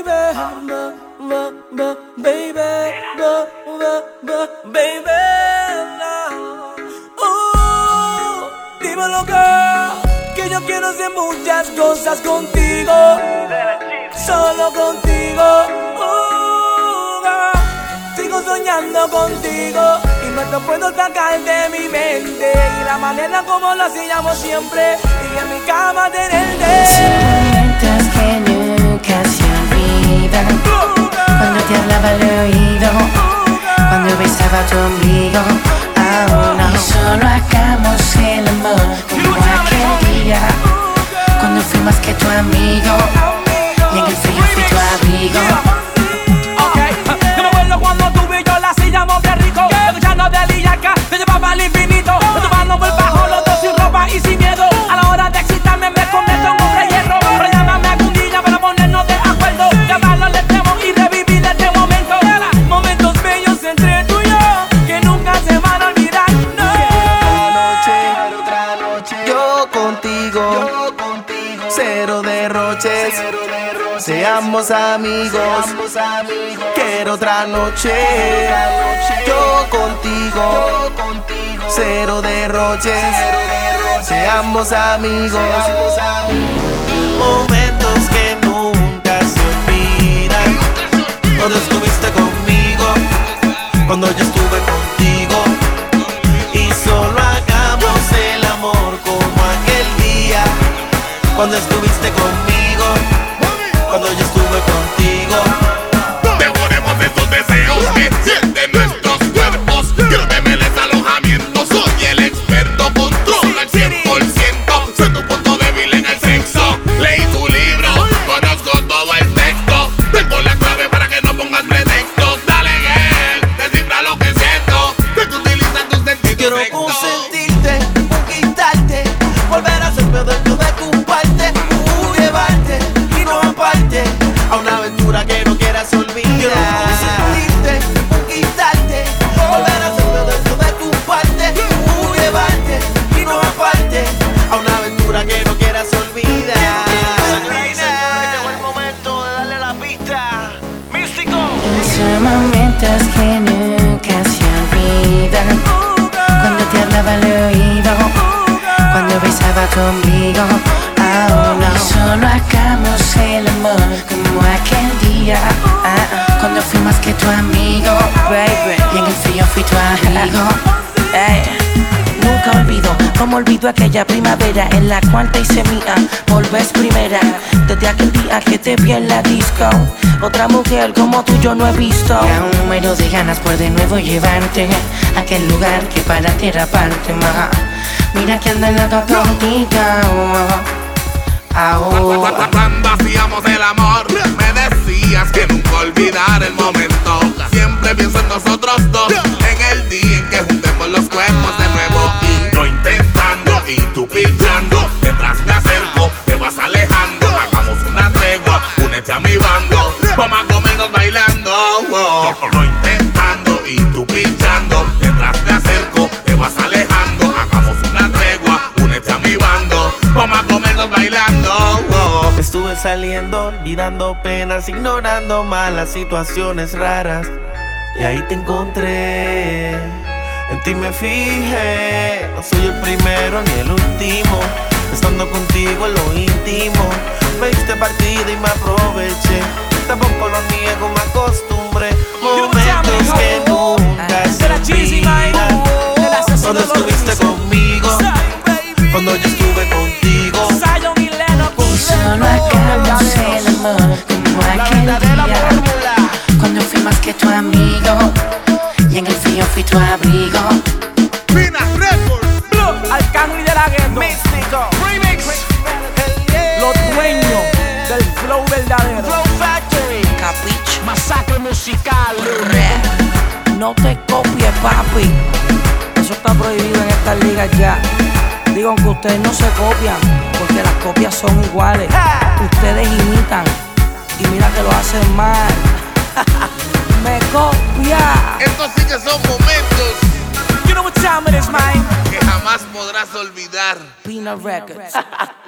baby, baby. Dímelo que yo quiero hacer muchas cosas contigo, solo contigo. Sigo soñando contigo y no te puedo sacar de mi mente. Y la manera como lo hacíamos siempre, y en mi cama tenerte. Son momentos que nunca se olvidan. Cuando te hablaba al oído, cuando besaba tu ombligo. Oh no. Y solo hagamos el amor como aquel día, cuando fui más que tu amigo y en el frío fui tu abrigo. Yo me acuerdo cuando tú y yo la hacíamos bien rico, escuchando de Lillaca, te llevaba al infinito, tomando por bajo los dos sin ropa y sin miedo. A la hora de excitarme me convierto en hombre hierro. Pero llámame algún día para ponernos de acuerdo, de hablarlo al extremo y revivir este momento. Momentos bellos entre tú y yo, que nunca se van a olvidar. No. Otra noche, yo contigo, cero derroches. Seamos amigos, quiero otra noche. Yo contigo, cero derroches. Seamos amigos. Momentos que nunca se olvidan. Cuando estuviste conmigo, cuando yo estuve contigo. Y solo hagamos el amor como aquel día, cuando estuviste conmigo, cuando yo estuve contigo. Devoremos esos deseos que sienten nuestros cuerpos. Quiero que me des alojamiento. Soy el experto, controla al 100%. Soy tu punto débil en el sexo. Leí tu libro, conozco todo el texto. Tengo la clave para que no pongas pretextos. Dale, girl, descifra lo que siento. Que tú utilizas tus sentidos. Quiero consentirte, conquistarte, volver a ser dueño de tu parte, llevarte y no aparte a una aventura que no quieras olvidar. Quiero consentirte, conquistarte, volver a ser dueño de tu parte, llevarte y no aparte a una aventura que no quieras olvidar. Llegó el momento de darle la pista. Místico. Son momentos que nunca se olvidan. Cuando te hablaba al oído, cuando besaba tu ombligo. Oh no. Y solo hagamos el amor como aquel día, cuando fui más que tu amigo, baby, y en el frío fui tu abrigo. Nunca olvido, como olvido aquella primavera en la cual te hice mía por vez primera. Desde aquel día que te vi en la disco, otra mujer como tú yo no he visto. Y aún muero de ganas por de nuevo llevarte a aquel lugar que para ti era parte más. Mira que ando en la contigo. Cuando hacíamos el amor, me decías que nunca olvidar el momento. Siempre pienso en nosotros dos, en el día en que juntemos los cuerpos de nuevo. Y yo intentando y tú pillando, detrás me acerco, te vas alejando. Hagamos una tregua, únete a mi bando, vamos a comernos bailando. Lo intentando y tú pillando, detrás me acerco, te vas alejando. Hagamos una tregua, únete a mi bando, vamos a comernos bailando. Estuve saliendo, olvidando penas, ignorando malas situaciones raras. Y ahí te encontré, en ti me fijé. No soy el primero ni el último, estando contigo en lo íntimo. Me diste partida y me aproveché, tampoco lo niego, me acostumbré. Momentos que nunca se olvidan. Cuando estuviste conmigo, cuando yo estuve contigo. Solo hagamos el amor como aquel día, cuando fui más que tu amigo y en el frío fui tu abrigo. Pina Records, Blue, Arcángel de la Gueto, Místico Remix, los dueños del flow verdadero, Flow Factory, Capiche, masacre musical. No te copies, papi, eso está prohibido en estas ligas ya. Digo que ustedes no se copian, porque las copias son iguales. Ustedes imitan y mira que lo hacen mal. Me copia. estos sí que son momentos You know what time it is, man. que jamás podrás olvidar. Pina Records.